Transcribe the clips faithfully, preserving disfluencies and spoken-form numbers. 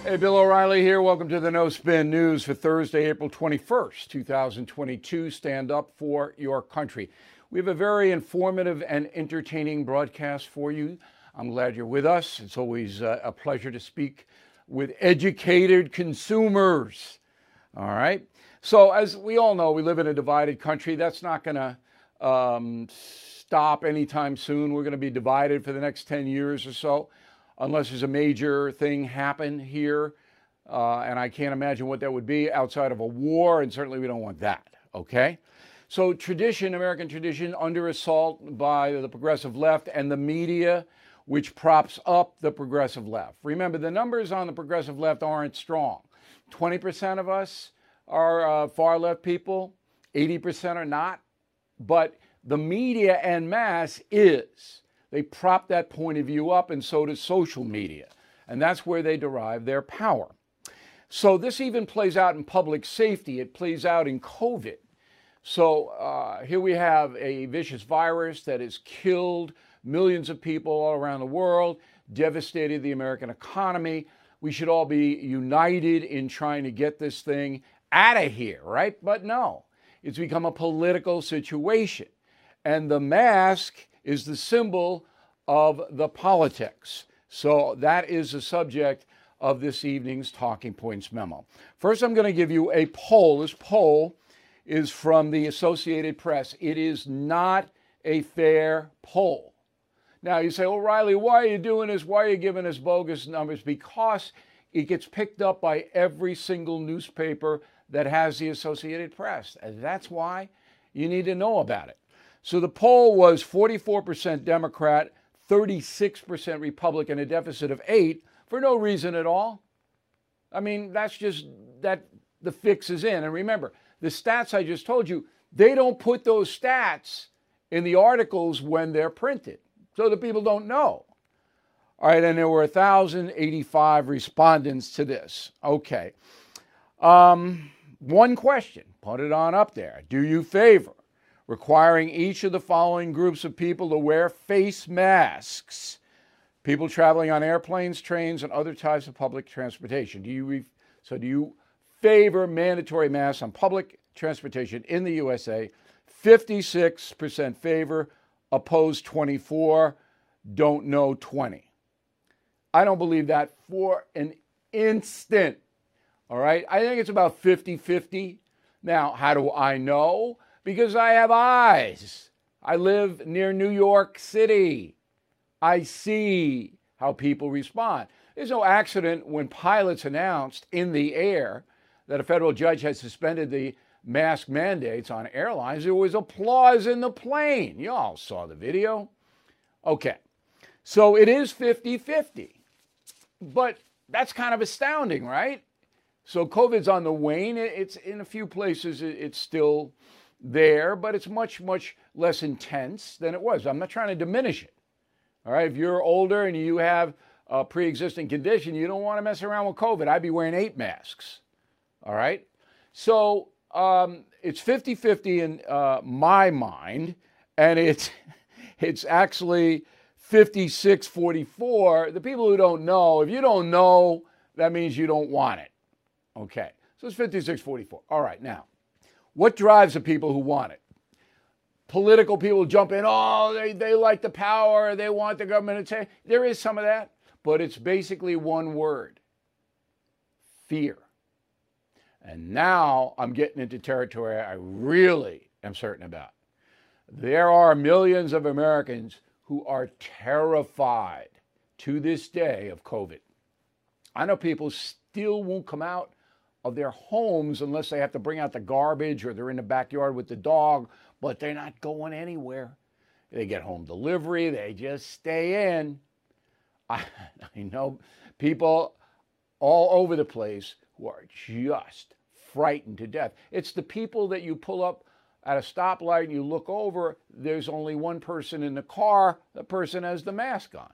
Hey, Bill O'Reilly here. Welcome to the No Spin News for Thursday, April twenty-first, two thousand twenty-two. Stand up for your country. We have a very informative and entertaining broadcast for you. I'm glad you're with us. It's always uh, a pleasure to speak with educated consumers. All right. So as we all know, we live in a divided country. That's not going to um, stop anytime soon. We're going to be divided for the next ten years or so, unless there's a major thing happen here. Uh, and I can't imagine what that would be outside of a war, and certainly we don't want that, okay? So tradition, American tradition, under assault by the progressive left and the media, which props up the progressive left. Remember, the numbers on the progressive left aren't strong. twenty percent of us are uh, far left people, eighty percent are not, but the media en masse is. They prop that point of view up, and so does social media. And that's where they derive their power. So this even plays out in public safety. It plays out in COVID. So uh, here we have a vicious virus that has killed millions of people all around the world, devastated the American economy. We should all be united in trying to get this thing out of here, right? But no, it's become a political situation. And the mask is the symbol of the politics. So that is the subject of this evening's Talking Points memo. First, I'm going to give you a poll. This poll is from the Associated Press. It is not a fair poll. Now, you say, O'Reilly, why are you doing this? Why are you giving us bogus numbers? Because it gets picked up by every single newspaper that has the Associated Press. And that's why you need to know about it. So the poll was forty-four percent Democrat, thirty-six percent Republican, a deficit of eight for no reason at all. I mean, that's just that the fix is in. And remember, the stats I just told you, they don't put those stats in the articles when they're printed, so the people don't know. All right, and there were one thousand eighty-five respondents to this. Okay. Um, one question, put it on up there. Do you favor requiring each of the following groups of people to wear face masks? People traveling on airplanes, trains, and other types of public transportation. Do you re- so do you favor mandatory masks on public transportation in the U S A? fifty-six percent favor, opposed twenty-four, don't know twenty. I don't believe that for an instant. All right? I think it's about fifty-fifty. Now, how do I know? Because I have eyes. I live near New York City. I see how people respond. There's no accident when pilots announced in the air that a federal judge had suspended the mask mandates on airlines. There was applause in the plane. You all saw the video. Okay, so it is fifty-fifty. But that's kind of astounding, right? So COVID's on the wane. It's in a few places, it's still there, but it's much, much less intense than it was. I'm not trying to diminish it. All right, if you're older and you have a pre-existing condition, you don't want to mess around with COVID. I'd be wearing eight masks. All right, so um, it's fifty-fifty in uh, my mind, and it's it's actually fifty-six forty-four. The people who don't know, if you don't know, that means you don't want it. Okay, so it's fifty-six forty-four. All right, now, what drives the people who want it? Political people jump in, oh, they, they like the power, they want the government to take. There is some of that, but it's basically one word: fear. And now I'm getting into territory I really am certain about. There are millions of Americans who are terrified to this day of COVID. I know people still won't come out of their homes unless they have to bring out the garbage or they're in the backyard with the dog, but they're not going anywhere. They get home delivery, they just stay in. I, I know people all over the place who are just frightened to death. It's the people that you pull up at a stoplight and you look over, there's only one person in the car, the person has the mask on.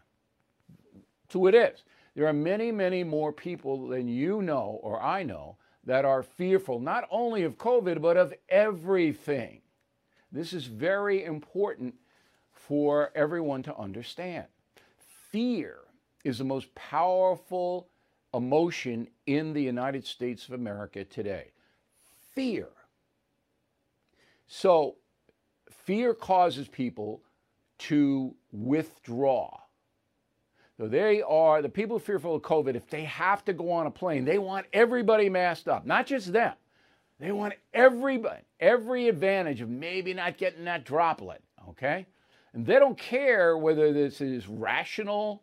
So it is. There are many, many more people than you know or I know that are fearful, not only of COVID, but of everything. This is very important for everyone to understand. Fear is the most powerful emotion in the United States of America today: fear. So fear causes people to withdraw. So they are, the people fearful of COVID, if they have to go on a plane, they want everybody masked up, not just them. They want everybody, every advantage of maybe not getting that droplet, okay? And they don't care whether this is rational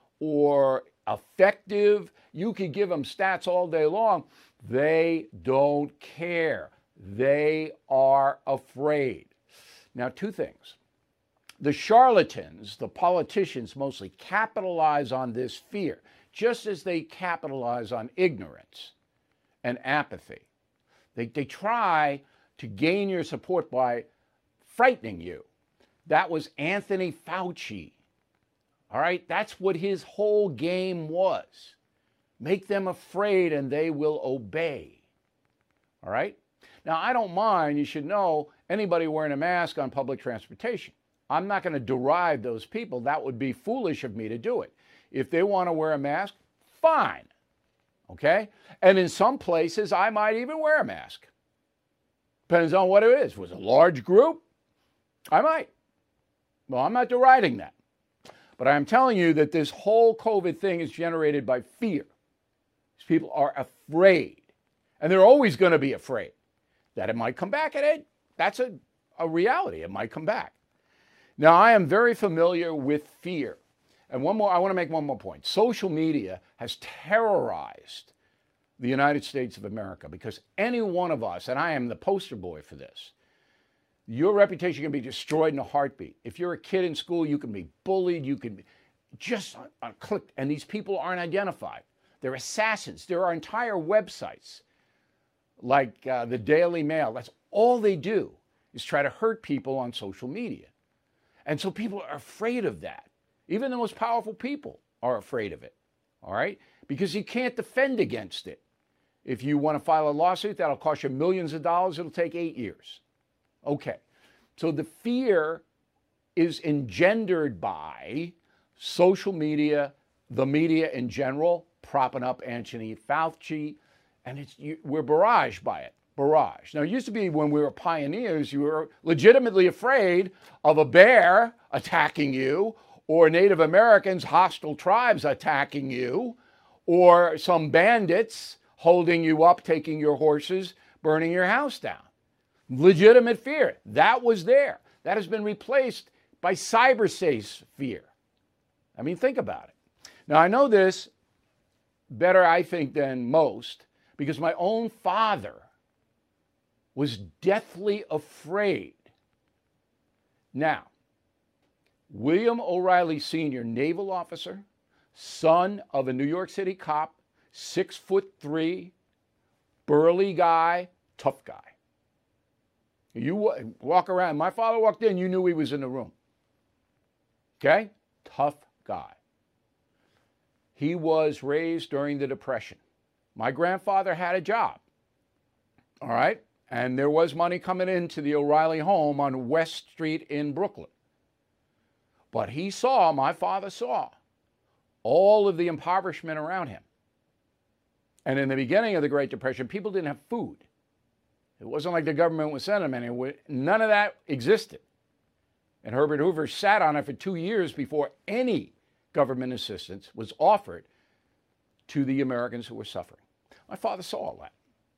or effective. You could give them stats all day long. They don't care. They are afraid. Now, two things. The charlatans, the politicians mostly, capitalize on this fear, just as they capitalize on ignorance and apathy. They, they try to gain your support by frightening you. That was Anthony Fauci. All right? That's what his whole game was. Make them afraid and they will obey. All right? Now, I don't mind, you should know, anybody wearing a mask on public transportation. I'm not going to deride those people. That would be foolish of me to do it. If they want to wear a mask, fine. Okay? And in some places, I might even wear a mask. Depends on what it is. If it was a large group, I might. Well, I'm not deriding that. But I'm telling you that this whole COVID thing is generated by fear. These people are afraid. And they're always going to be afraid that it might come back. And it, that's a, a reality. It might come back. Now, I am very familiar with fear. And one more, I want to make one more point. Social media has terrorized the United States of America because any one of us, and I am the poster boy for this, your reputation can be destroyed in a heartbeat. If you're a kid in school, you can be bullied, you can be just on, on click, and these people aren't identified. They're assassins. There are entire websites like uh, the Daily Mail. That's all they do is try to hurt people on social media. And so people are afraid of that. Even the most powerful people are afraid of it, all right? Because you can't defend against it. If you want to file a lawsuit, that'll cost you millions of dollars. It'll take eight years. Okay. So the fear is engendered by social media, the media in general, propping up Anthony Fauci, and it's, you, we're barraged by it. Barrage. Now, it used to be when we were pioneers, you were legitimately afraid of a bear attacking you, or Native Americans, hostile tribes attacking you, or some bandits holding you up, taking your horses, burning your house down. Legitimate fear. That was there. That has been replaced by cyberspace fear. I mean, think about it. Now, I know this better, I think, than most, because my own father was deathly afraid. Now, William O'Reilly Senior, naval officer, son of a New York City cop, six foot three, burly guy, tough guy. You walk around, my father walked in, you knew he was in the room. Okay? Tough guy. He was raised during the Depression. My grandfather had a job. All right? And there was money coming into the O'Reilly home on West Street in Brooklyn. But he saw, my father saw, all of the impoverishment around him. And in the beginning of the Great Depression, people didn't have food. It wasn't like the government was sending them anywhere. None of that existed. And Herbert Hoover sat on it for two years before any government assistance was offered to the Americans who were suffering. My father saw all that.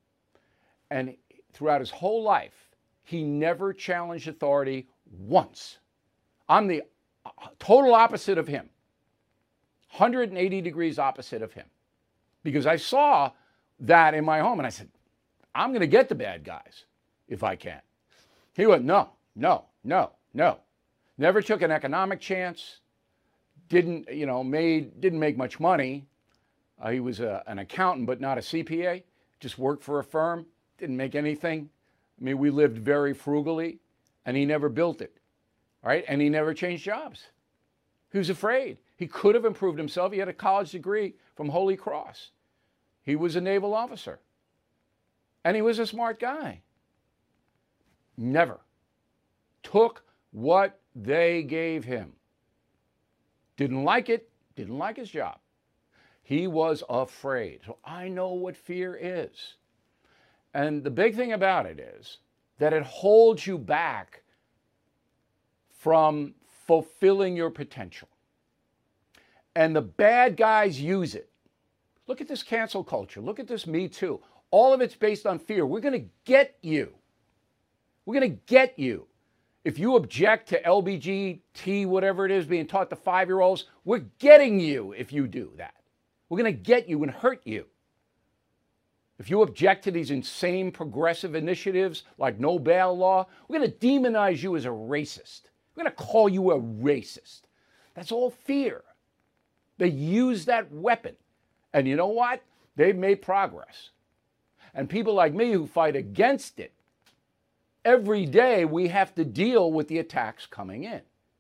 And throughout his whole life, he never challenged authority once. I'm the total opposite of him. one hundred eighty degrees opposite of him. Because I saw that in my home and I said, I'm going to get the bad guys if I can. He went, no, no, no, no. Never took an economic chance. Didn't, you know, made, didn't make much money. Uh, he was a, an accountant, but not a C P A. Just worked for a firm. Didn't make anything. I mean, we lived very frugally, and he never built it. All right? And he never changed jobs. He was afraid. He could have improved himself. He had a college degree from Holy Cross. He was a naval officer. And he was a smart guy. Never took what they gave him. Didn't like it. Didn't like his job. He was afraid. So I know what fear is. And the big thing about it is that it holds you back from fulfilling your potential. And the bad guys use it. Look at this cancel culture. Look at this Me Too. All of it's based on fear. We're going to get you. We're going to get you. If you object to L B G T, whatever it is, being taught to five-year-olds, we're getting you if you do that. We're going to get you and hurt you. If you object to these insane progressive initiatives like no bail law, we're going to demonize you as a racist. We're going to call you a racist. That's all fear. They use that weapon. And you know what? They've made progress. And people like me who fight against it, every day we have to deal with the attacks coming in.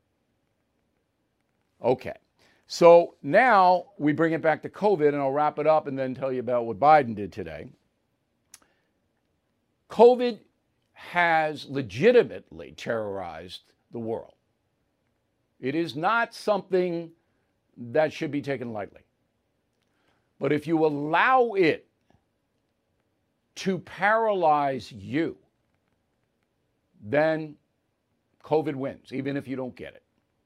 Okay. So now we bring it back to COVID, and I'll wrap it up and then tell you about what Biden did today. COVID has legitimately terrorized the world. It is not something that should be taken lightly. But if you allow it to paralyze you, then COVID wins, even if you don't get it.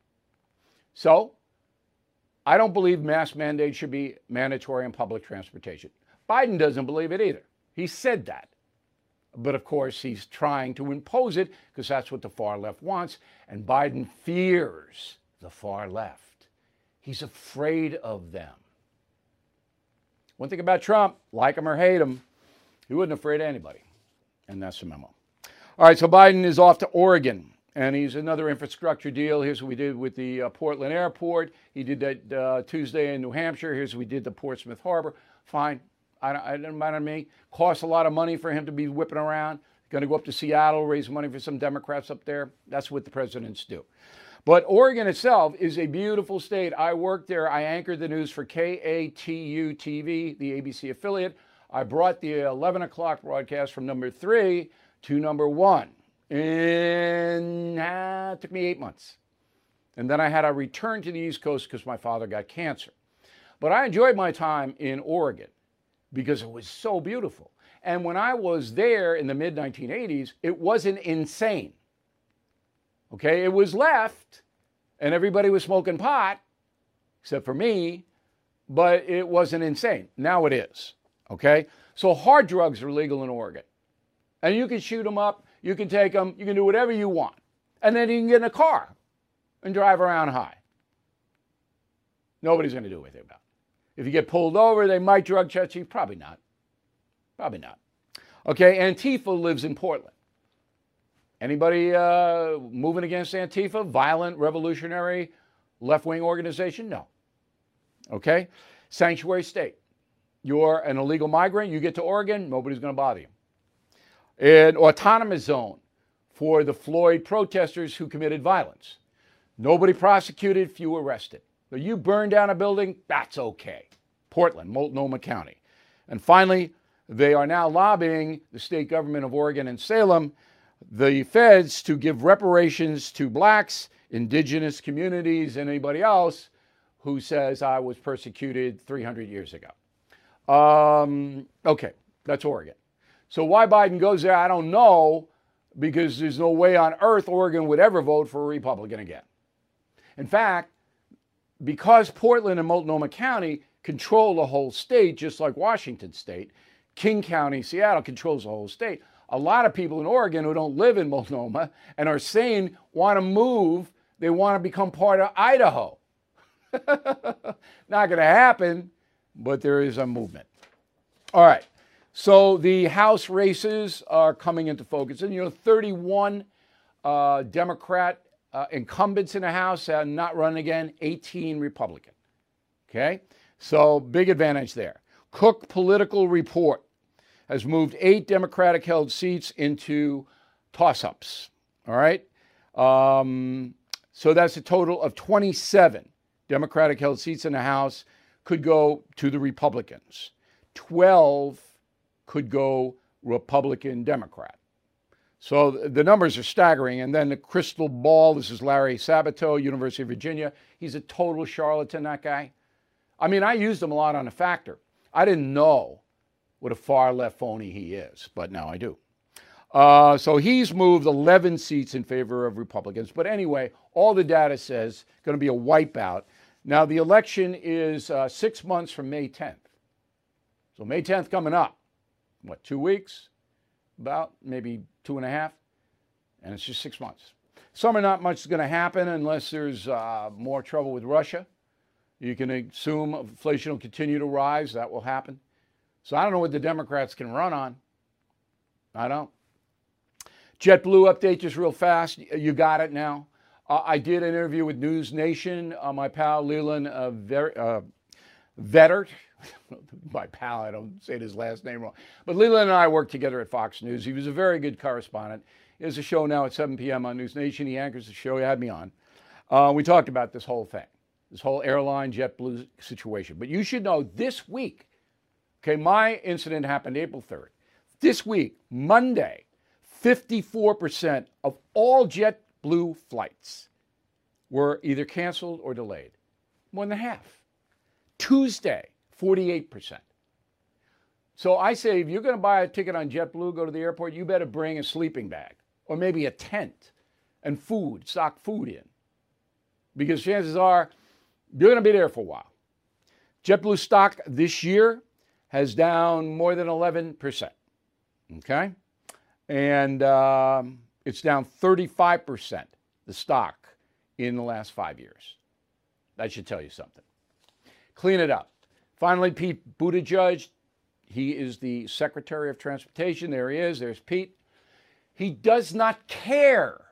So, I don't believe mask mandates should be mandatory in public transportation. Biden doesn't believe it either. He said that. But of course, he's trying to impose it because that's what the far left wants. And Biden fears the far left. He's afraid of them. One thing about Trump, like him or hate him, he wasn't afraid of anybody. And that's the memo. All right, so Biden is off to Oregon. And he's another infrastructure deal. Here's what we did with the uh, Portland Airport. He did that uh, Tuesday in New Hampshire. Here's what we did to Portsmouth Harbor. Fine. I don't, I don't matter to me. Costs a lot of money for him to be whipping around. Going to go up to Seattle, raise money for some Democrats up there. That's what the presidents do. But Oregon itself is a beautiful state. I worked there. I anchored the news for K A T U T V, the A B C affiliate. I brought the eleven o'clock broadcast from number three to number one. And uh, it took me eight months. And then I had to return to the East Coast because my father got cancer. But I enjoyed my time in Oregon because it was so beautiful. And when I was there in the mid nineteen eighties, it wasn't insane. Okay, it was left, and everybody was smoking pot, except for me, but it wasn't insane. Now it is. Okay, so hard drugs are legal in Oregon. And you can shoot them up. You can take them, you can do whatever you want. And then you can get in a car and drive around high. Nobody's going to do anything about it. If you get pulled over, they might drug test you. Probably not. Probably not. Okay, Antifa lives in Portland. Anybody uh, moving against Antifa? Violent, revolutionary, left-wing organization? No. Okay? Sanctuary state. You're an illegal migrant, you get to Oregon, nobody's going to bother you. An autonomous zone for the Floyd protesters who committed violence. Nobody prosecuted, few arrested. But you burn down a building, that's okay. Portland, Multnomah County. And finally, they are now lobbying the state government of Oregon and Salem, the feds, to give reparations to blacks, indigenous communities, and anybody else who says I was persecuted three hundred years ago. Um, okay, that's Oregon. So why Biden goes there, I don't know, because there's no way on earth Oregon would ever vote for a Republican again. In fact, because Portland and Multnomah County control the whole state, just like Washington State, King County, Seattle controls the whole state. A lot of people in Oregon who don't live in Multnomah and are saying want to move, they want to become part of Idaho. Not going to happen, but there is a movement. All right. So the House races are coming into focus. And, you know, thirty-one uh, Democrat uh, incumbents in the House are not running again, eighteen Republican. Okay? So big advantage there. Cook Political Report has moved eight Democratic-held seats into toss-ups. All right? Um, so that's a total of twenty-seven Democratic-held seats in the House could go to the Republicans. twelve could go Republican-Democrat. So the numbers are staggering. And then the crystal ball, this is Larry Sabato, University of Virginia. He's a total charlatan, that guy. I mean, I used him a lot on the Factor. I didn't know what a far left phony he is, but now I do. Uh, so he's moved eleven seats in favor of Republicans. But anyway, all the data says going to be a wipeout. Now, the election is uh, six months from May tenth. So May tenth coming up. What, two weeks? About maybe two and a half. And it's just six months. Summer, not much is going to happen unless there's uh, more trouble with Russia. You can assume inflation will continue to rise. That will happen. So I don't know what the Democrats can run on. I don't. JetBlue update just real fast. You got it now. Uh, I did an interview with News Nation. Uh, my pal Leland uh, Ver- uh, Vettert. My pal, I don't say his last name wrong. But Leland and I worked together at Fox News. He was a very good correspondent. He has a show now at seven p.m. on News Nation. He anchors the show. He had me on. Uh, we talked about this whole thing, this whole airline JetBlue situation. But you should know this week, okay, my incident happened April third. This week, Monday, fifty-four percent of all JetBlue flights were either canceled or delayed. More than half. Tuesday, forty-eight percent. So I say, if you're going to buy a ticket on JetBlue, go to the airport, you better bring a sleeping bag or maybe a tent and food, stock food in. Because chances are you're going to be there for a while. JetBlue stock this year has down more than eleven percent. Okay? And um, it's down thirty-five percent, the stock, in the last five years. That should tell you something. Clean it up. Finally, Pete Buttigieg. He is the Secretary of Transportation. There he is. There's Pete. He does not care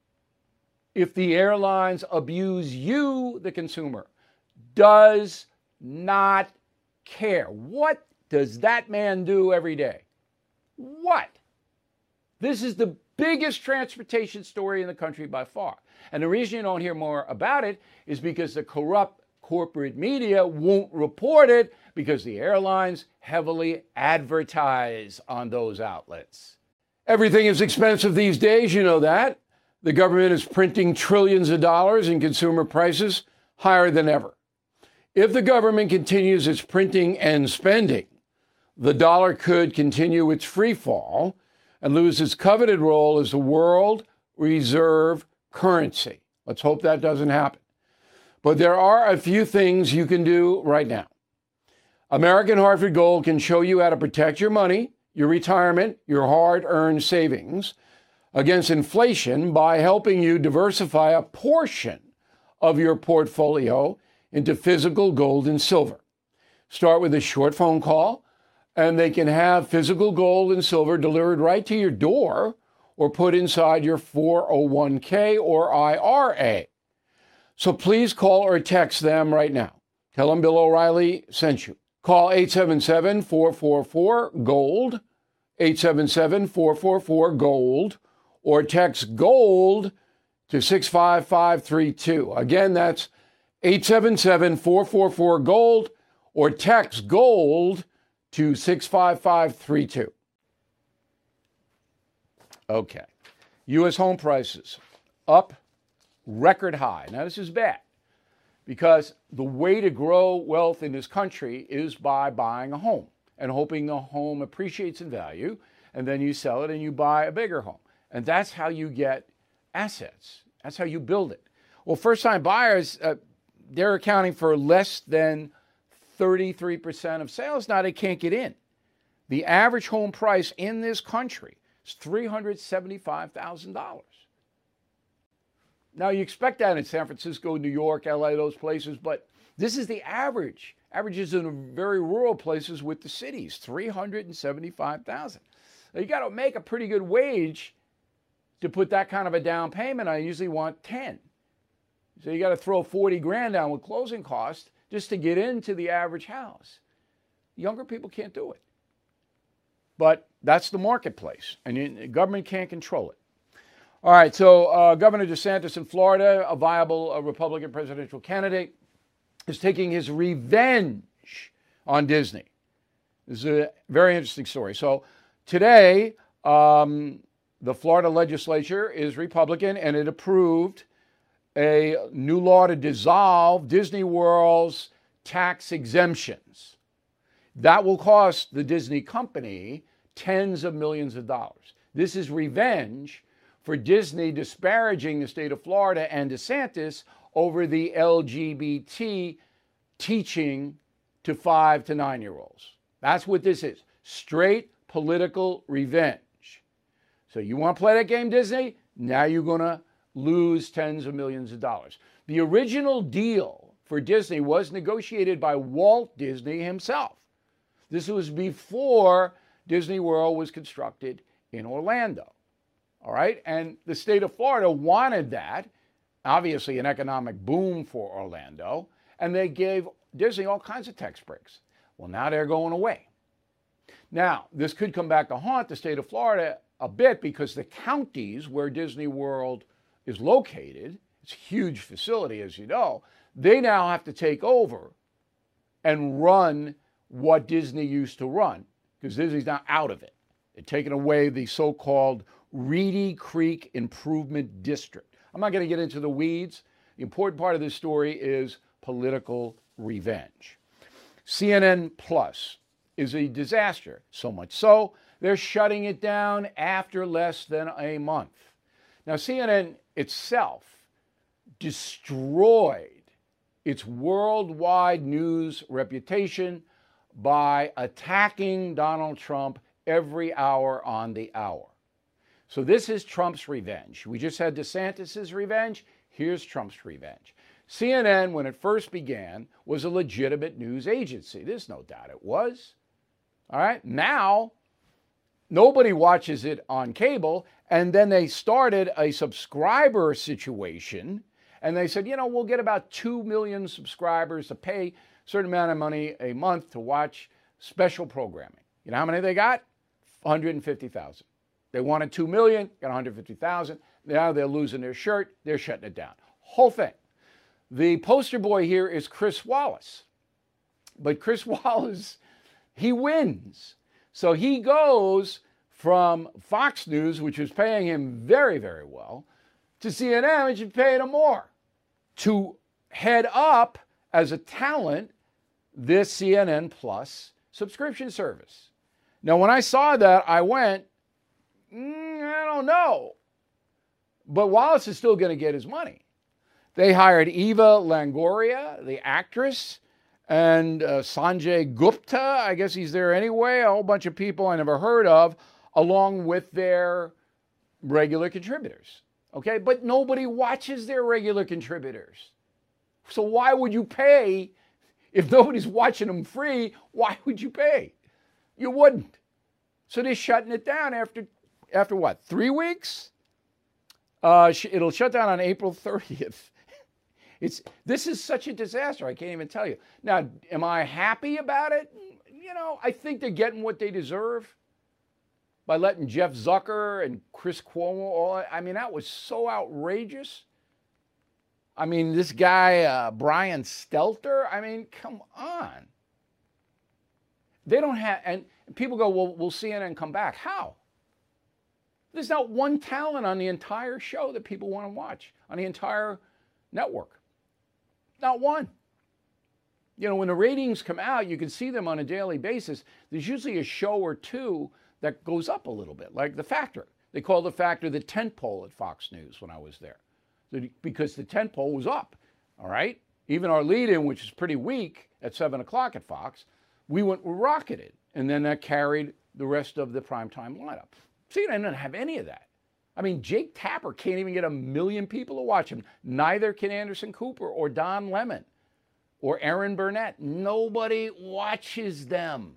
if the airlines abuse you, the consumer. Does not care. What does that man do every day? What? This is the biggest transportation story in the country by far. And the reason you don't hear more about it is because the corrupt corporate media won't report it because the airlines heavily advertise on those outlets. Everything is expensive these days, you know that. The government is printing trillions of dollars and consumer prices higher than ever. If the government continues its printing and spending, the dollar could continue its free fall and lose its coveted role as the world reserve currency. Let's hope that doesn't happen. But there are a few things you can do right now. American Hartford Gold can show you how to protect your money, your retirement, your hard-earned savings against inflation by helping you diversify a portion of your portfolio into physical gold and silver. Start with a short phone call, and they can have physical gold and silver delivered right to your door or put inside your four oh one k or I R A. So please call or text them right now. Tell them Bill O'Reilly sent you. Call eight seven seven, four four four, GOLD, eight seven seven, four four four, GOLD, or text GOLD to six five five three two. Again, that's eight seven seven, four four four, GOLD, or text GOLD to six five five three two. Okay. U S home prices up record high. Now, this is bad because the way to grow wealth in this country is by buying a home and hoping the home appreciates in value, and then you sell it and you buy a bigger home. And that's how you get assets. That's how you build it. Well, first-time buyers, uh, they're accounting for less than thirty-three percent of sales. Now they can't get in. The average home price in this country is three hundred seventy-five thousand dollars. Now, you expect that in San Francisco, New York, L A, those places, but this is the average. Averages in very rural places with the cities, three hundred seventy-five thousand dollars. Now, you got to make a pretty good wage to put that kind of a down payment. I usually want ten. So you got to throw forty grand down with closing costs just to get into the average house. Younger people can't do it. But that's the marketplace, and you, the government can't control it. All right, so uh, Governor DeSantis in Florida, a viable uh, Republican presidential candidate, is taking his revenge on Disney. This is a very interesting story. So today, um, the Florida legislature is Republican, and it approved a new law to dissolve Disney World's tax exemptions. That will cost the Disney company tens of millions of dollars. This is revenge for Disney disparaging the state of Florida and DeSantis over the L G B T teaching to five to nine year olds. That's what this is. Straight political revenge. So you want to play that game, Disney? Now you're going to lose tens of millions of dollars. The original deal for Disney was negotiated by Walt Disney himself. This was before Disney World was constructed in Orlando. All right? And the state of Florida wanted that, obviously an economic boom for Orlando, and they gave Disney all kinds of tax breaks. Well, now they're going away. Now, this could come back to haunt the state of Florida a bit because the counties where Disney World is located, it's a huge facility, as you know, they now have to take over and run what Disney used to run because Disney's now out of it. They're taking away the so-called Reedy Creek Improvement District. I'm not going to get into the weeds. The important part of this story is political revenge. C N N Plus is a disaster, so much so they're shutting it down after less than a month. Now, C N N itself destroyed its worldwide news reputation by attacking Donald Trump every hour on the hour. So this is Trump's revenge. We just had DeSantis's revenge. Here's Trump's revenge. C N N, when it first began, was a legitimate news agency. There's no doubt it was. All right. Now, nobody watches it on cable. And then they started a subscriber situation. And they said, you know, we'll get about two million subscribers to pay a certain amount of money a month to watch special programming. You know how many they got? one hundred fifty thousand. They wanted two million, got one hundred fifty thousand. Now they're losing their shirt. They're shutting it down. Whole thing. The poster boy here is Chris Wallace. But Chris Wallace, he wins. So he goes from Fox News, which was paying him very, very well, to C N N, which is paying him more, to head up as a talent this C N N Plus subscription service. Now, when I saw that, I went, mm, I don't know. But Wallace is still going to get his money. They hired Eva Longoria, the actress, and uh, Sanjay Gupta, I guess he's there anyway, a whole bunch of people I never heard of, along with their regular contributors. Okay, but nobody watches their regular contributors. So why would you pay? If nobody's watching them free, why would you pay? You wouldn't. So they're shutting it down after, after what, three weeks? Uh, it'll shut down on April thirtieth. It's, this is such a disaster, I can't even tell you. Now, am I happy about it? You know, I think they're getting what they deserve by letting Jeff Zucker and Chris Cuomo, all, I mean, that was so outrageous. I mean, this guy, uh, Brian Stelter, I mean, come on. They don't have, and people go, well, will C N N come back? How? There's not one talent on the entire show that people want to watch, on the entire network. Not one. You know, when the ratings come out, you can see them on a daily basis. There's usually a show or two that goes up a little bit, like The Factor. They call The Factor the tentpole at Fox News when I was there, because the tentpole was up, all right? Even our lead-in, which is pretty weak at seven o'clock at Fox, we went we rocketed, and then that carried the rest of the primetime lineup. See, I didn't have any of that. I mean, Jake Tapper can't even get a million people to watch him. Neither can Anderson Cooper or Don Lemon or Aaron Burnett. Nobody watches them.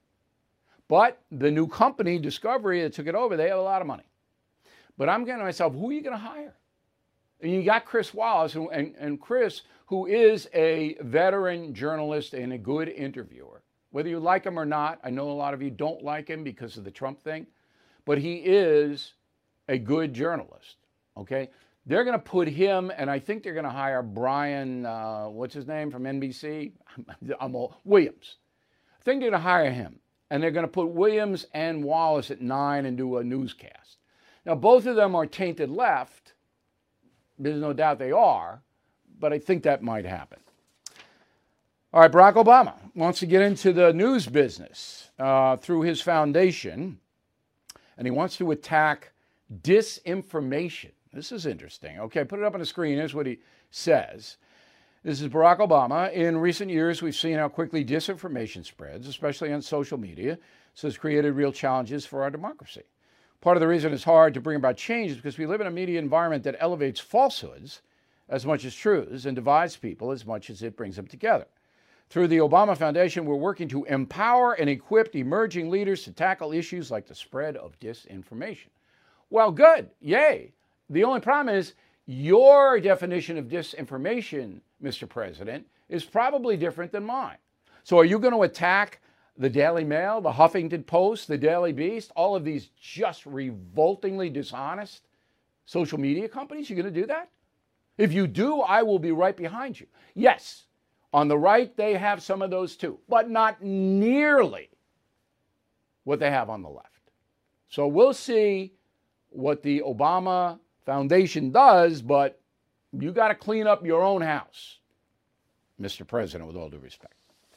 But the new company, Discovery, that took it over, they have a lot of money. But I'm going to myself, who are you going to hire? And you got Chris Wallace, and, and, and Chris, who is a veteran journalist and a good interviewer. Whether you like him or not, I know a lot of you don't like him because of the Trump thing, but he is a good journalist, okay? They're going to put him, and I think they're going to hire Brian, uh, what's his name, from N B C? I'm all, Williams. I think they're going to hire him, and they're going to put Williams and Wallace at nine and do a newscast. Now, both of them are tainted left. There's no doubt they are, but I think that might happen. All right, Barack Obama wants to get into the news business uh, through his foundation, and he wants to attack disinformation. This is interesting. Okay, put it up on the screen. Here's what he says. This is Barack Obama. In recent years, we've seen how quickly disinformation spreads, especially on social media. This has created real challenges for our democracy. Part of the reason it's hard to bring about change is because we live in a media environment that elevates falsehoods as much as truths and divides people as much as it brings them together. Through the Obama Foundation, we're working to empower and equip emerging leaders to tackle issues like the spread of disinformation. Well, good. Yay. The only problem is your definition of disinformation, Mister President, is probably different than mine. So are you going to attack the Daily Mail, the Huffington Post, the Daily Beast, all of these just revoltingly dishonest social media companies? You're going to do that? If you do, I will be right behind you. Yes, on the right, they have some of those too, but not nearly what they have on the left. So we'll see what the Obama Foundation does, but you got to clean up your own house, Mister President, with all due respect.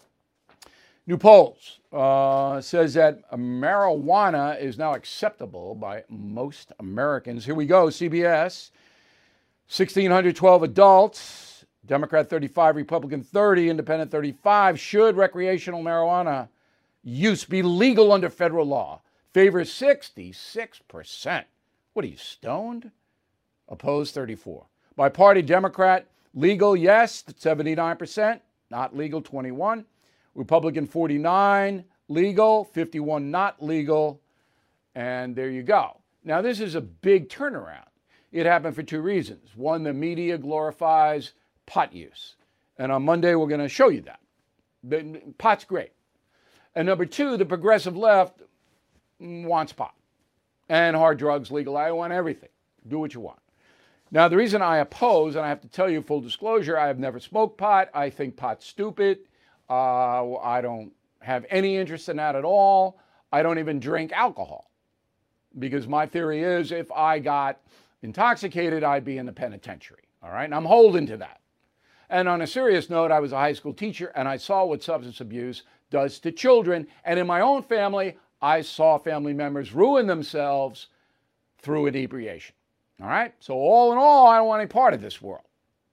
New polls uh, says that marijuana is now acceptable by most Americans. Here we go, C B S. one thousand six hundred twelve adults, Democrat thirty-five, Republican thirty, Independent thirty-five. Should recreational marijuana use be legal under federal law? Favors sixty-six percent. What are you, stoned? Opposed thirty-four. By party, Democrat, legal, yes, seventy-nine percent. Not legal, twenty-one. Republican, forty-nine. Legal, fifty-one not legal. And there you go. Now, this is a big turnaround. It happened for two reasons. One, the media glorifies pot use. And on Monday, we're going to show you that. The, pot's great. And number two, the progressive left wants pot. And hard drugs legal. I want everything. Do what you want. Now, the reason I oppose, and I have to tell you full disclosure, I have never smoked pot. I think pot's stupid. Uh, I don't have any interest in that at all. I don't even drink alcohol. Because my theory is if I got intoxicated, I'd be in the penitentiary. All right? And I'm holding to that. And on a serious note, I was a high school teacher, and I saw what substance abuse does to children. And in my own family, I saw family members ruin themselves through inebriation. All right? So all in all, I don't want any part of this world.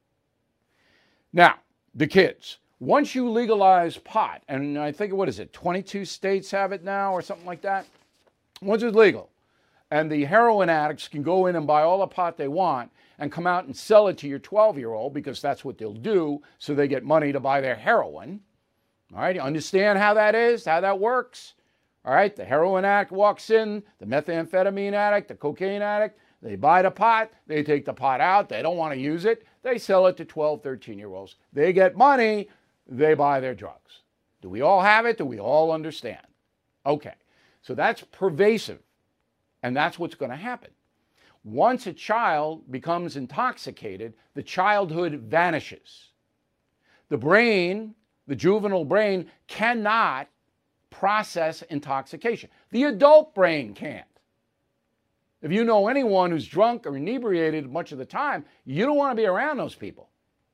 Now, the kids. Once you legalize pot, and I think, what is it, twenty-two states have it now or something like that? Once it's legal, and the heroin addicts can go in and buy all the pot they want and come out and sell it to your twelve-year-old because that's what they'll do, so they get money to buy their heroin. All right, you understand how that is, how that works? All right, the heroin addict walks in, the methamphetamine addict, the cocaine addict, they buy the pot, they take the pot out, they don't want to use it, they sell it to twelve, thirteen-year-olds. They get money, they buy their drugs. Do we all have it? Do we all understand? Okay, so that's pervasive, and that's what's going to happen. Once a child becomes intoxicated, the childhood vanishes. The brain, the juvenile brain, cannot process intoxication. The adult brain can't. If you know anyone who's drunk or inebriated much of the time, you don't want to be around those people.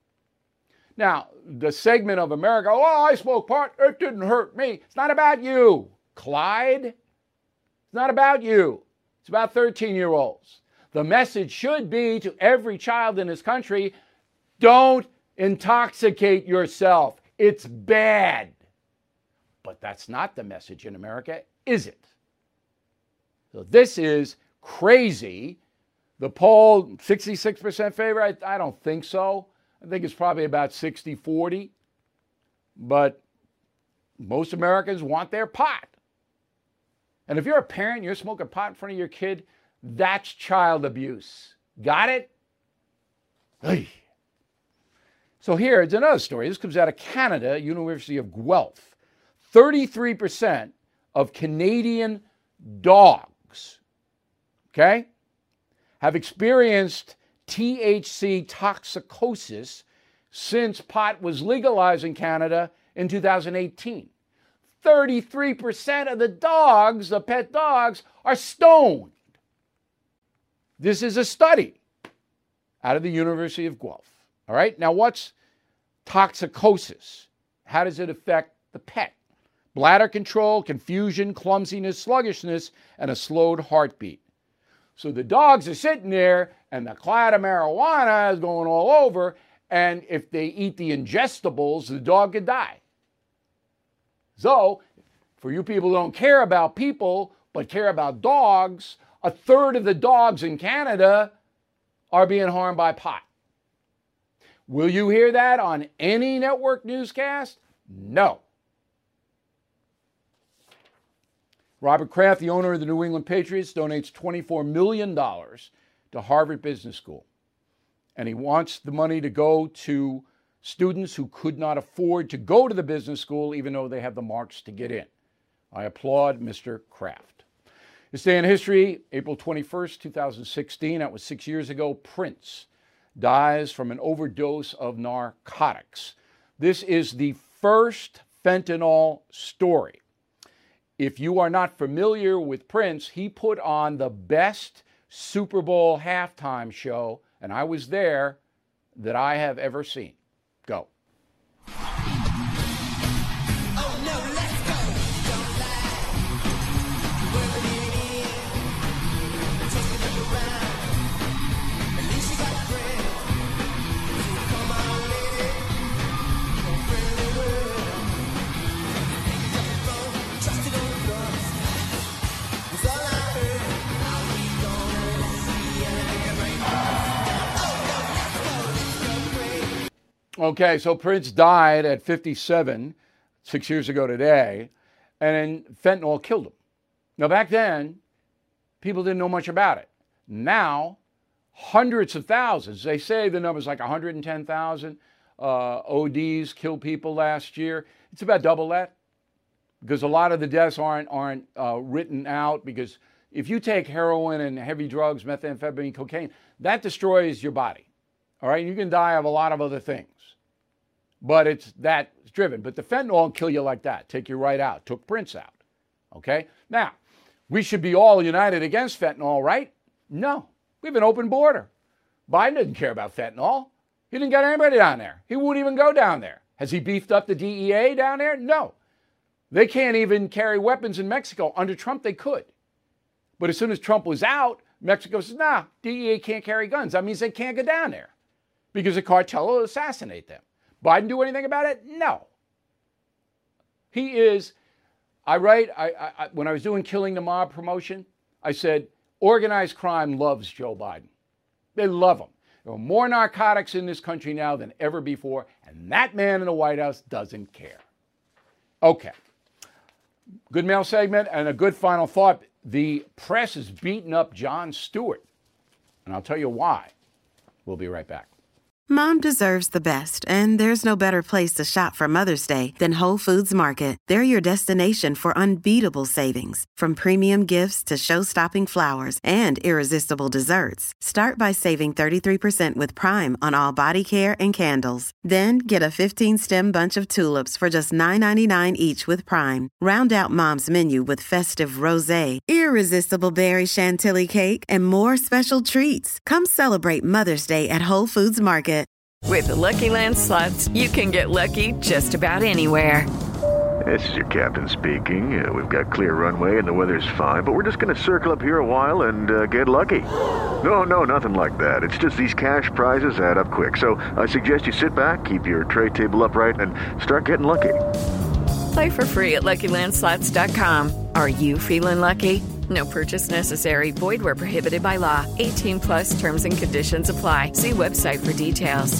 Now, the segment of America, oh, I smoke pot, it didn't hurt me. It's not about you, Clyde. It's not about you. It's about thirteen-year-olds. The message should be to every child in this country, don't intoxicate yourself. It's bad. But that's not the message in America, is it? So this is crazy. The poll, sixty-six percent favor, I, I don't think so. I think it's probably about sixty forty. But most Americans want their pot. And if you're a parent and you're smoking pot in front of your kid, that's child abuse. Got it? Hey. So here, it's another story. This comes out of Canada, University of Guelph. thirty-three percent of Canadian dogs, okay, have experienced T H C toxicosis since pot was legalized in Canada in two thousand eighteen. thirty-three percent of the dogs, the pet dogs, are stoned. This is a study out of the University of Guelph. All right, now what's toxicosis? how does it affect the pet? Bladder control, confusion, clumsiness, sluggishness, and a slowed heartbeat. So the dogs are sitting there and the cloud of marijuana is going all over, and if they eat the ingestibles, the dog could die. So, for you people who don't care about people but care about dogs, a third of the dogs in Canada are being harmed by pot. Will you hear that on any network newscast? No. Robert Kraft, the owner of the New England Patriots, donates twenty-four million dollars to Harvard Business School. And he wants the money to go to students who could not afford to go to the business school, even though they have the marks to get in. I applaud Mister Kraft. This day in history, April twenty-first, two thousand sixteen, that was six years ago, Prince dies from an overdose of narcotics. This is the first fentanyl story. If you are not familiar with Prince, he put on the best Super Bowl halftime show, and I was there, that I have ever seen. Go. Okay, so Prince died at fifty-seven, six years ago today, and fentanyl killed him. Now, back then, people didn't know much about it. Now, hundreds of thousands, they say the number's like one hundred ten thousand uh, O Ds killed people last year. It's about double that, because a lot of the deaths aren't, aren't uh, written out, because if you take heroin and heavy drugs, methamphetamine, cocaine, that destroys your body. All right, you can die of a lot of other things, but it's that driven. But the fentanyl will kill you like that, take you right out. Took Prince out. Okay, now we should be all united against fentanyl, right? No, we have an open border. Biden didn't care about fentanyl. He didn't get anybody down there. He wouldn't even go down there. Has he beefed up the D E A down there? No. They can't even carry weapons in Mexico. Under Trump, they could. But as soon as Trump was out, Mexico says, nah, D E A can't carry guns. That means they can't go down there, because the cartel will assassinate them. Biden do anything about it? No. He is, I write, I, I, when I was doing Killing the Mob promotion, I said, organized crime loves Joe Biden. They love him. There are more narcotics in this country now than ever before, and that man in the White House doesn't care. Okay. Good mail segment and a good final thought. The press is beating up Jon Stewart, and I'll tell you why. We'll be right back. Mom deserves the best, and there's no better place to shop for Mother's Day than Whole Foods Market. They're your destination for unbeatable savings, from premium gifts to show-stopping flowers and irresistible desserts. Start by saving thirty-three percent with Prime on all body care and candles. Then get a fifteen-stem bunch of tulips for just nine ninety-nine each with Prime. Round out Mom's menu with festive rosé, irresistible berry chantilly cake, and more special treats. Come celebrate Mother's Day at Whole Foods Market. With the Lucky Land Slots, you can get lucky just about anywhere. This is your captain speaking. Uh, we've got clear runway and the weather's fine, but we're just going to circle up here a while and uh, get lucky. No, no, nothing like that. It's just these cash prizes add up quick. So I suggest you sit back, keep your tray table upright, and start getting lucky. Play for free at Lucky Land Slots dot com. Are you feeling lucky? No purchase necessary. Void where prohibited by law. eighteen plus terms and conditions apply. See website for details.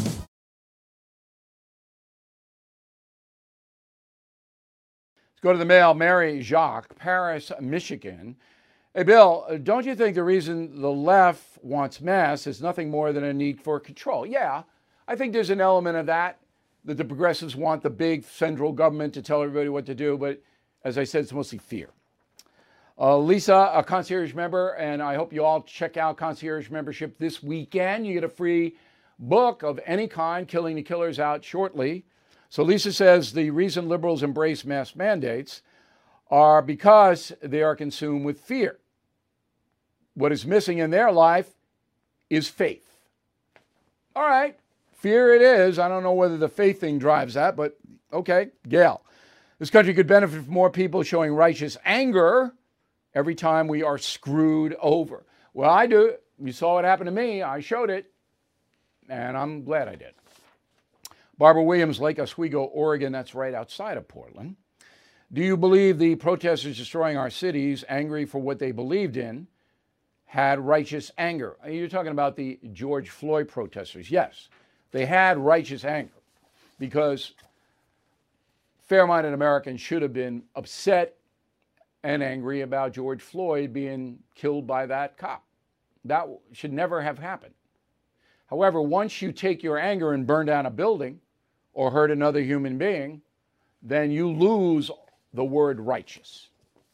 Let's go to the mail. Mary Jacques, Paris, Michigan. Hey, Bill, don't you think the reason the left wants masks is nothing more than a need for control? Yeah, I think there's an element of that, that the progressives want the big central government to tell everybody what to do. But as I said, it's mostly fear. Uh, Lisa, a concierge member, and I hope you all check out concierge membership this weekend. You get a free book of any kind, Killing the Killers, out shortly. So Lisa says the reason liberals embrace mask mandates are because they are consumed with fear. What is missing in their life is faith. All right, fear it is. I don't know whether the faith thing drives that, but Okay, Gail. This country could benefit from more people showing righteous anger every time we are screwed over. Well, I do. You saw what happened to me. I showed it, and I'm glad I did. Barbara Williams, Lake Oswego, Oregon. That's right outside of Portland. Do you believe the protesters destroying our cities, angry for what they believed in, had righteous anger? You're talking about the George Floyd protesters. Yes, they had righteous anger because fair-minded Americans should have been upset and angry about George Floyd being killed by that cop. That should never have happened. However, once you take your anger and burn down a building or hurt another human being, then you lose the word righteous.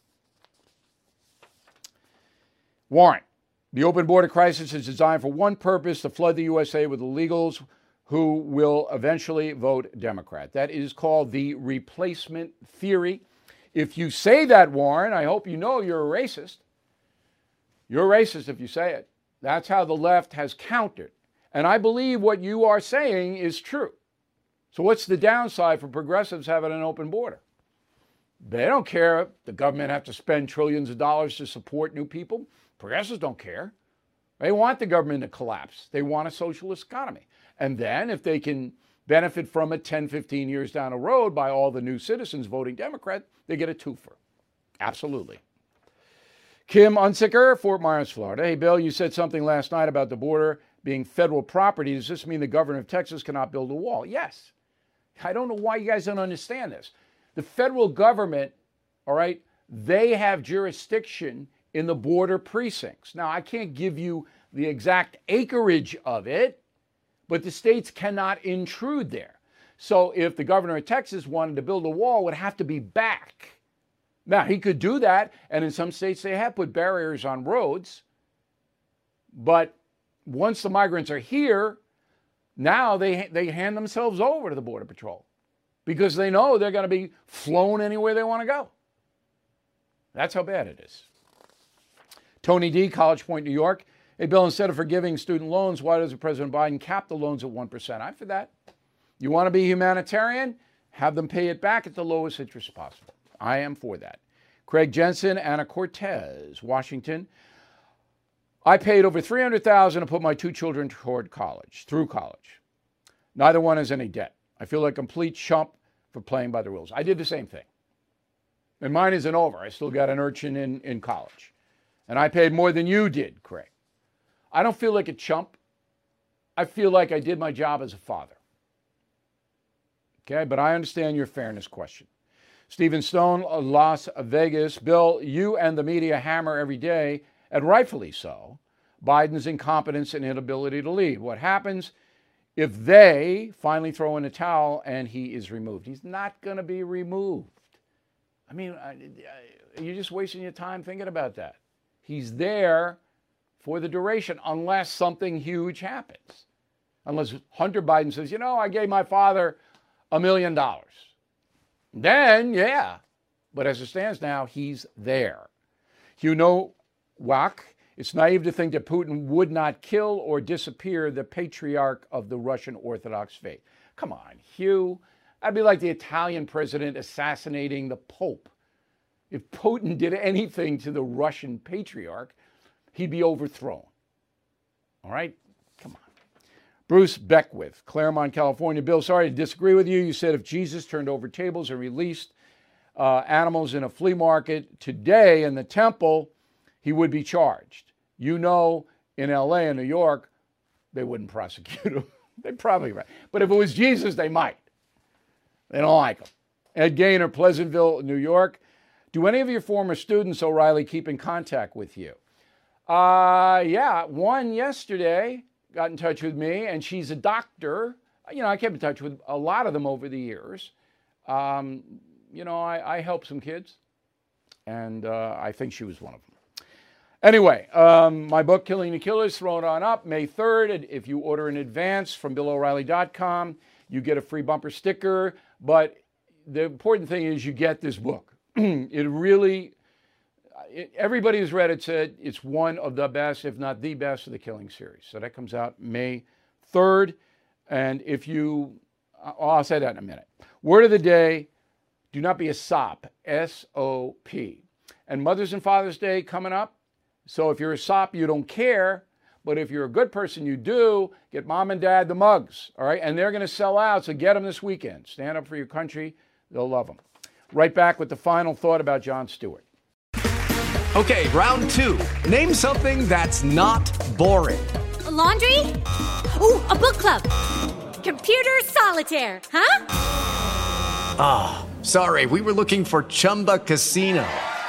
Warren, the open border crisis is designed for one purpose: to flood the U S A with illegals who will eventually vote Democrat. That is called the replacement theory. If you say that, Warren, I hope you know you're a racist. You're a racist if you say it. That's how the left has countered. And I believe what you are saying is true. So what's the downside for progressives having an open border? They don't care if the government have to spend trillions of dollars to support new people. Progressives don't care. They want the government to collapse. They want a socialist economy. And then if they can benefit from it ten, fifteen years down the road by all the new citizens voting Democrat, they get a twofer. Absolutely. Kim Unsicker, Fort Myers, Florida. Hey, Bill, you said something last night about the border being federal property. Does this mean the governor of Texas cannot build a wall? Yes. I don't know why you guys don't understand this. The federal government, all right, they have jurisdiction in the border precincts. Now, I can't give you the exact acreage of it, but the states cannot intrude there. So if the governor of Texas wanted to build a wall, it would have to be back. Now, he could do that, and in some states they have put barriers on roads. But once the migrants are here, now they, they hand themselves over to the Border Patrol because they know they're going to be flown anywhere they want to go. That's how bad it is. Tony D., College Point, New York. Hey, Bill, instead of forgiving student loans, why does President Biden cap the loans at one percent? I'm for that. You want to be humanitarian? Have them pay it back at the lowest interest possible. I am for that. Craig Jensen, Anna Cortez, Washington. I paid over three hundred thousand dollars to put my two children toward college, through college. Neither one has any debt. I feel like a complete chump for playing by the rules. I did the same thing. And mine isn't over. I still got an urchin in, in college. And I paid more than you did, Craig. I don't feel like a chump. I feel like I did my job as a father. Okay, but I understand your fairness question. Stephen Stone, Las Vegas. Bill, you and the media hammer every day, and rightfully so, Biden's incompetence and inability to lead. What happens if they finally throw in a towel and he is removed? He's not going to be removed. I mean, you're just wasting your time thinking about that. He's there for the duration unless something huge happens. Unless Hunter Biden says, you know, I gave my father a million dollars. Then, yeah. But as it stands now, he's there. You know, Wack, it's naive to think that Putin would not kill or disappear the patriarch of the Russian Orthodox faith. Come on, Hugh. That'd be like the Italian president assassinating the Pope. If Putin did anything to the Russian patriarch, he'd be overthrown. All right? Come on. Bruce Beckwith, Claremont, California. Bill, sorry to disagree with you. You said if Jesus turned over tables and released uh, animals in a flea market today in the temple, he would be charged. You know, in L A and New York, they wouldn't prosecute him. They'd probably right. But if it was Jesus, they might. They don't like him. Ed Gaynor, Pleasantville, New York. Do any of your former students, O'Reilly, keep in contact with you? Uh, yeah, one yesterday got in touch with me, and she's a doctor. You know, I kept in touch with a lot of them over the years. Um, you know, I, I helped some kids, and uh, I think she was one of them. Anyway, um, my book, Killing the Killers, throw it on up May third. If you order in advance from Bill O'Reilly dot com, you get a free bumper sticker. But the important thing is you get this book. It really, it, everybody who's read it said it's one of the best, if not the best, of the Killing series. So that comes out May third. And if you oh, I'll say that in a minute. Word of the day, do not be a sop, S O P. And Mother's and Father's Day coming up. So if you're a sop, you don't care. But if you're a good person, you do. Get mom and dad the mugs, all right? And they're going to sell out, so get them this weekend. Stand up for your country. They'll love them. Right back with the final thought about Jon Stewart. Okay, round two. Name something that's not boring. A laundry? Ooh, a book club. Computer solitaire, huh? Ah, oh, sorry. We were looking for Chumba Casino.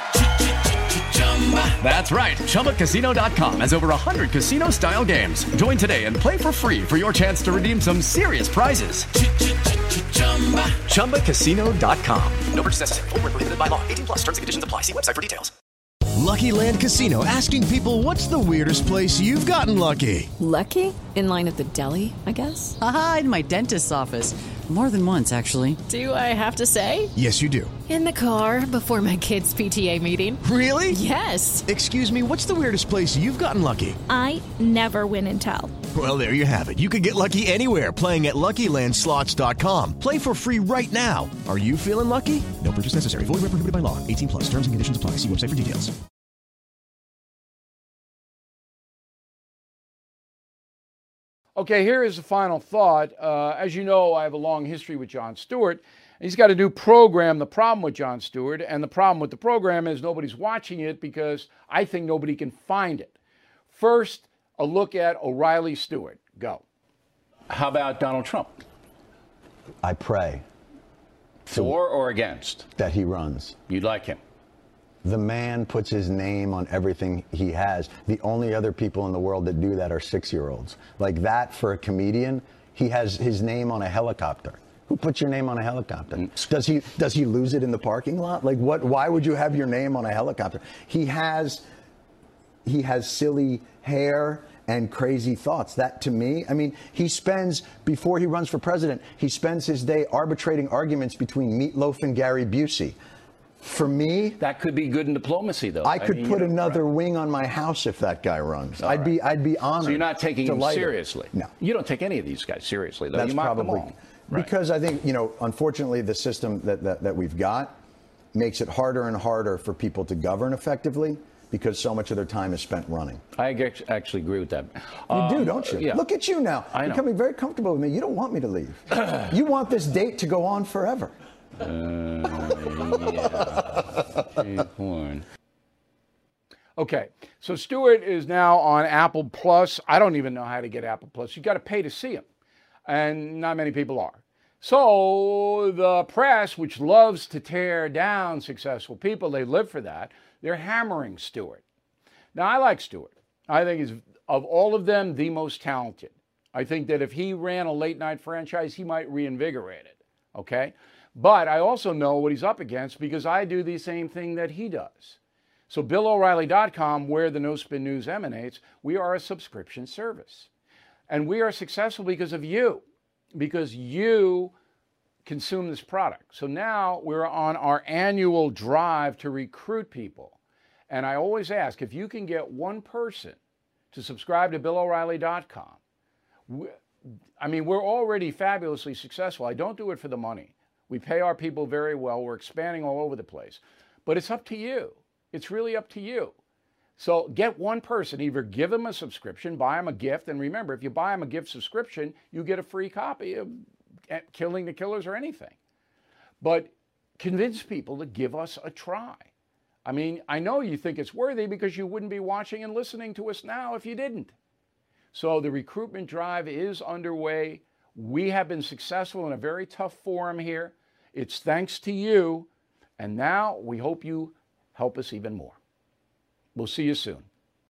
That's right. Chumba Casino dot com has over one hundred casino-style games. Join today and play for free for your chance to redeem some serious prizes. Chumba Casino dot com. No purchase necessary. Void where prohibited by law. eighteen plus. Terms and conditions apply. See website for details. Lucky Land Casino, asking people, what's the weirdest place you've gotten lucky? Lucky? In line at the deli, I guess? Aha, in my dentist's office. More than once, actually. Do I have to say? Yes, you do. In the car before my kids' P T A meeting. Really? Yes. Excuse me, what's the weirdest place you've gotten lucky? I never win and tell. Well, there you have it. You can get lucky anywhere, playing at Lucky Land Slots dot com. Play for free right now. Are you feeling lucky? No purchase necessary. Void where prohibited by law. eighteen plus. Terms and conditions apply. See website for details. Okay, here is the final thought. Uh, as you know, I have a long history with Jon Stewart. He's got a new program. The problem with Jon Stewart, and the problem with the program is nobody's watching it because I think nobody can find it. First, a look at O'Reilly Stewart. Go. How about Donald Trump? I pray. For or against? That he runs. You'd like him? The man puts his name on everything he has. The only other people in the world that do that are six-year-olds. Like that, for a comedian, he has his name on a helicopter. Who puts your name on a helicopter? Does he does he lose it in the parking lot? Like what? Why would you have your name on a helicopter? He has he has silly hair and crazy thoughts. That, to me, I mean, he spends, before he runs for president, he spends his day arbitrating arguments between Meatloaf and Gary Busey. For me, that could be good in diplomacy, though. I could I mean, put you know, another right. wing on my house if that guy runs. All I'd right. be, I'd be honored. So you're not taking him delighted. seriously. No, you don't take any of these guys seriously, though. That's you mock probably them all. Right. because I think, you know, unfortunately, the system that, that that we've got makes it harder and harder for people to govern effectively because so much of their time is spent running. I actually agree with that. You um, do, don't you? Yeah. Look at you now, I know. becoming very comfortable with me. You don't want me to leave. You want this date to go on forever. Uh, yeah. Porn. Okay, so Stewart is now on Apple Plus. I don't even know how to get Apple Plus. You got to pay to see him, and not many people are. So the press, which loves to tear down successful people, they live for that, they're hammering Stewart. Now, I like Stewart. I think he's, of all of them, the most talented. I think that if he ran a late-night franchise, he might reinvigorate it, okay? But I also know what he's up against because I do the same thing that he does. So Bill O'Reilly dot com, where the No Spin News emanates, we are a subscription service. And we are successful because of you, because you consume this product. So now we're on our annual drive to recruit people. And I always ask, if you can get one person to subscribe to Bill O'Reilly dot com, I mean, we're already fabulously successful. I don't do it for the money. We pay our people very well. We're expanding all over the place. But it's up to you. It's really up to you. So get one person, either give them a subscription, buy them a gift. And remember, if you buy them a gift subscription, you get a free copy of Killing the Killers or anything. But convince people to give us a try. I mean, I know you think it's worthy because you wouldn't be watching and listening to us now if you didn't. So the recruitment drive is underway. We have been successful in a very tough forum here. It's thanks to you. And now we hope you help us even more. We'll see you soon.